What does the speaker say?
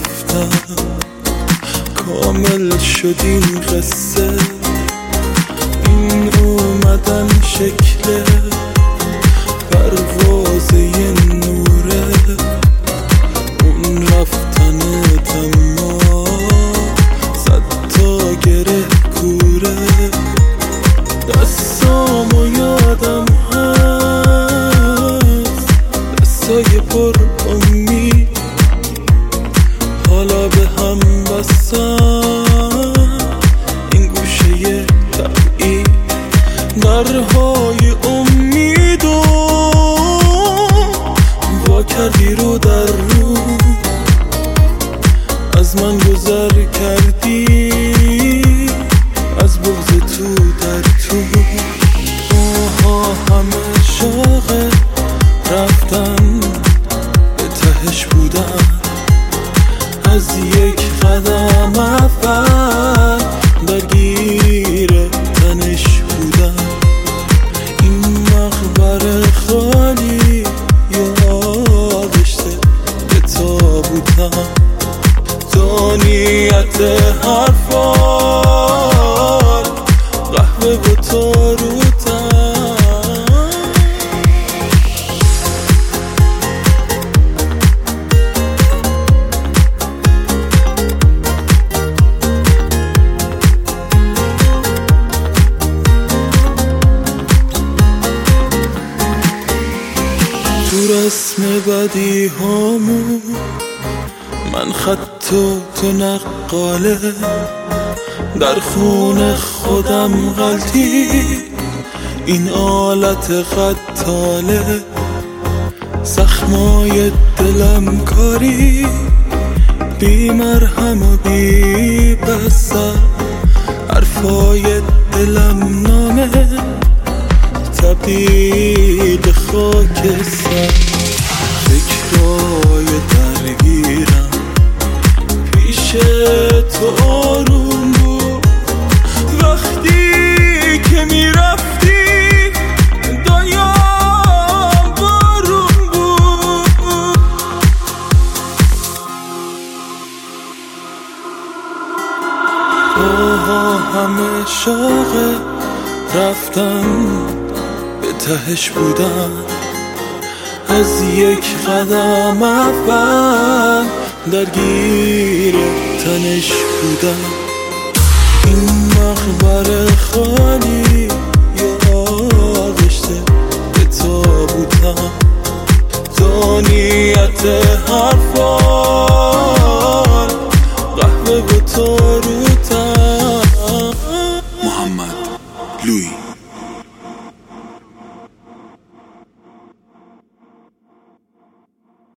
رفتم کامل شد این قصه، این اومدن شکل پروازه نوره، اون رفتن تما صد تا گره کوره. دستامو یادم هست، دستای پر امید، حالا به هم بستم این گوشه تبعید. درهای امیدو وا کردی رو در رو، از من گذر کردی از بغض تو در تو. ماها همه شاق رفتن به تهش بودن، از یک قدم اول درگیر تنش بودن. این مقبره خالی یادشته به تابوتم، دانیت حرفان قهوه و تاروتم. تو رسم بدی هامون من خط و تو نقاله، در خون خودم غلطی این آلت قتاله. زخمای دلم کاری بی مرهم و بی بسر، حرفای دلم نامه تبدیل خاک سر. فکرای درگیرم پیش تو آروم بود، وقتی که میرفتی دنیام بارون بود. آها همه شاق رفتن به تهش بودن، از یک قدم اول درگیر تنش بودن. این مقبره خالی یادشته به تابوتم، دانیت حرفان قهوه و تاروتم. محمد لویی